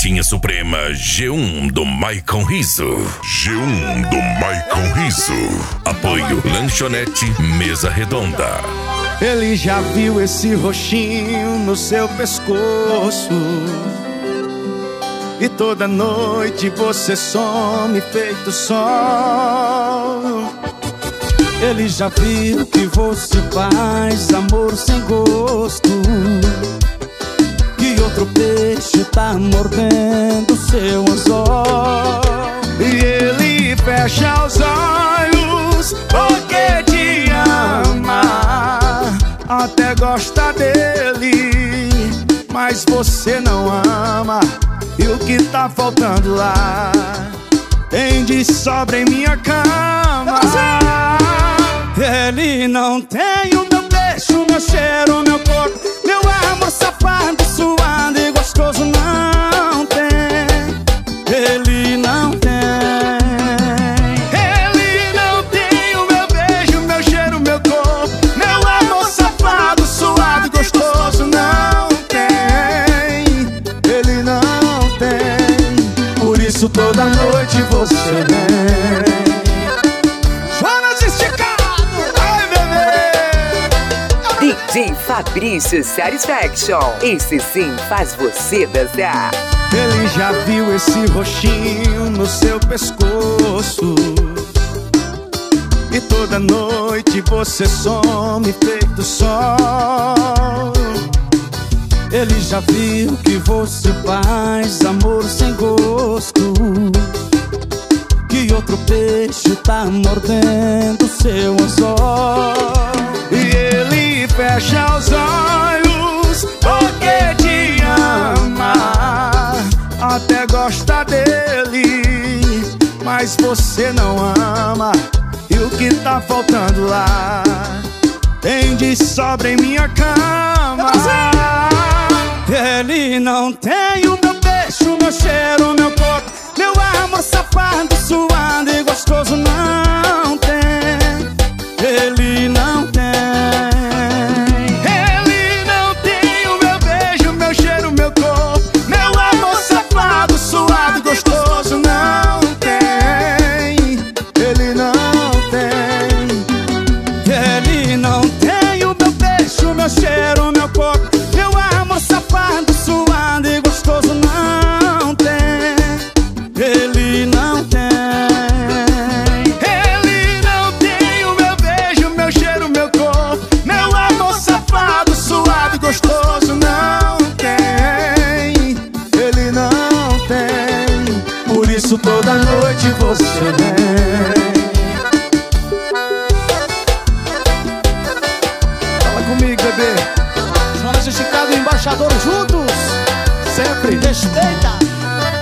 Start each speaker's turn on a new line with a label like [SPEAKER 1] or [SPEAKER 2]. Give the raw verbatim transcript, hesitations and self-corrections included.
[SPEAKER 1] Marmitinha Suprema G um do Maicon Riso. G um do Maicon Riso. Apoio Lanchonete Mesa Redonda.
[SPEAKER 2] Ele já viu esse roxinho no seu pescoço, e toda noite você some feito sol. Ele já viu que você faz amor sem gosto, que outro peixe tá mordendo seu anzol. E ele fecha os olhos porque te ama, até gosta dele, mas você não ama. E o que tá faltando lá tem de sobra em minha cama. Ele não tem o meu beijo, meu cheiro, meu corpo, meu amor safado, suado e gostoso. Não tem, ele não tem. Ele não tem o meu beijo, meu cheiro, meu corpo, meu amor safado, suado e gostoso. Não tem, ele não tem. Por isso toda noite você vem.
[SPEAKER 3] D J Fabrício Satisfaction, esse sim faz você dançar.
[SPEAKER 2] Ele já viu esse roxinho no seu pescoço, e toda noite você some feito sol. Ele já viu que você faz amor sem gosto, que outro peixe tá mordendo seu anzol. E ele fecha os olhos porque te ama, até gosta dele, mas você não ama. E o que tá faltando lá tem de sobra em minha cama. Ele não tem o meu beijo, meu cheiro, meu corpo, meu amor safado, suado e gostoso. Não tem, ele não tem. Ele não tem o meu beijo, meu cheiro, meu corpo, meu amor safado, suado e gostoso. Não tem, ele não tem. Ele não tem o meu beijo, meu cheiro, meu corpo, meu amor safado, suado e gostoso. Não tem, ele não tem. Ele não tem o meu beijo, meu cheiro, meu corpo, meu amor safado, suado e gostoso. Não tem, ele não tem. Por isso toda noite você vem. Fala comigo, bebê. Jonas e Chicago, embaixador juntos, sempre respeita.